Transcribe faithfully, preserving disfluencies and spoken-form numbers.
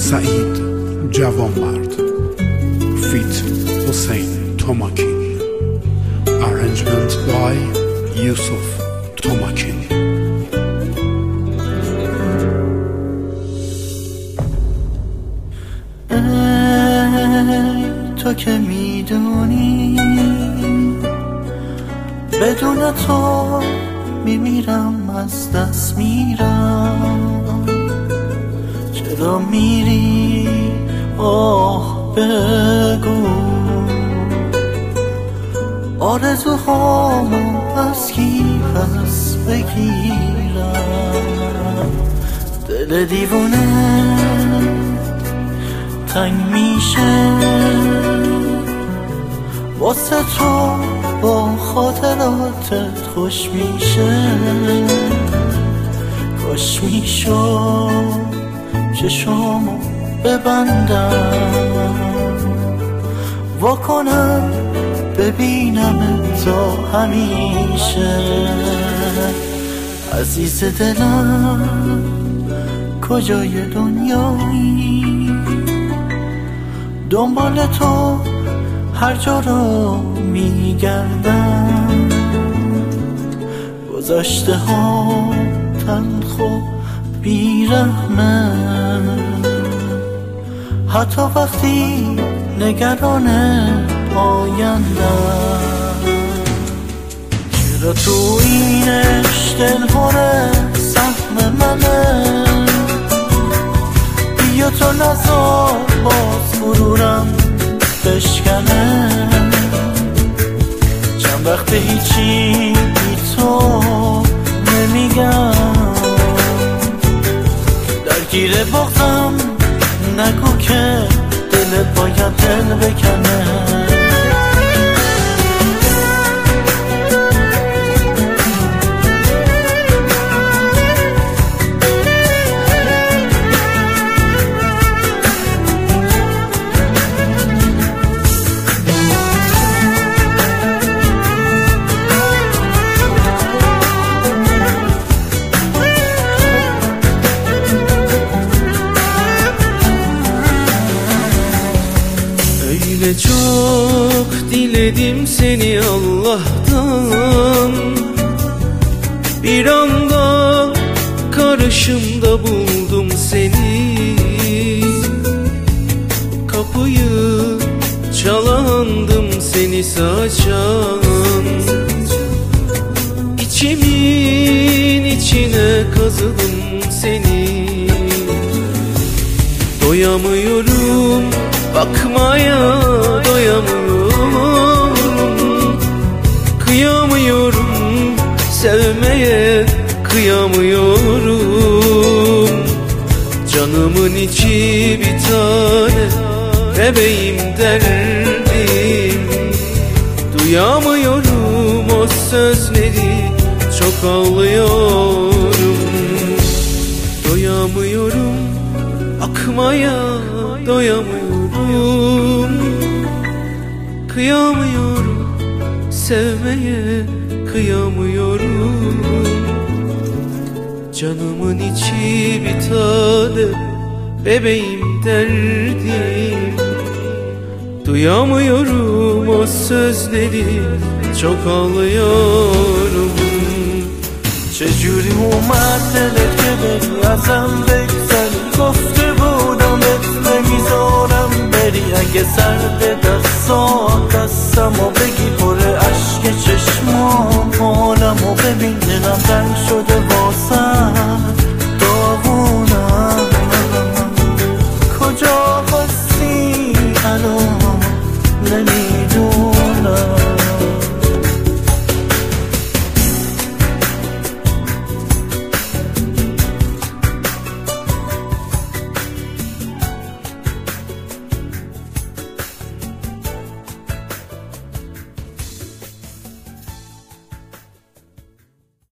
سعید جوانمرد feat. Hussein Tomakin. Arrangement by Yusuf Tomakin. ای تو که میدونی بدون تو میمیرم، از دست میرم. چرا میری؟ آه بگو آرزوهامو از کی پس بگیرم؟ دل دیوونه تنگ میشه واسه تو، با خاطراتت خوش میشه. کاش میشد چشامو ببندم، واکنم ببینم تا همیشه. عزیز دلم کجای دنیایی؟ دنبال تو هر جا رو میگردم. گذشته ها تلخ و بیرحمه، حتی وقتی نگران آیندم. چرا تو اینش دل پره سهم منه؟ بیا تو نزار باز غرورم بشکنه. چند وقت هیچی بی تو نمیگم، درگیر بغضم نگو که دلت باید دل بکنه. Öyle çok diledim seni Allah'tan, bir anda karşımda buldum seni. Kapıyı çalandım seni saçan, İçimin içine kazıdım seni. Doyamıyorum, bakmaya doyamıyorum. Kıyamıyorum, sevmeye kıyamıyorum. Canımın içi bir tane, bebeğim derdim. Duyamıyorum o sözleri, çok ağlıyorum. Doyamıyorum, akmaya doyamıyorum. Kıyamıyorum, sevmeye kıyamıyorum. Canımın içi bir tane, bebeğim derdim. Duyamıyorum o sözleri, çok ağlıyorum. چجوری اومد دلت که بری ازم بگذری؟ گفته بودم بهت نمیذارم بری. اگه سرد دستات دستمو بگی پر اشک چشمام، حالمو ببین دلم تنگ شده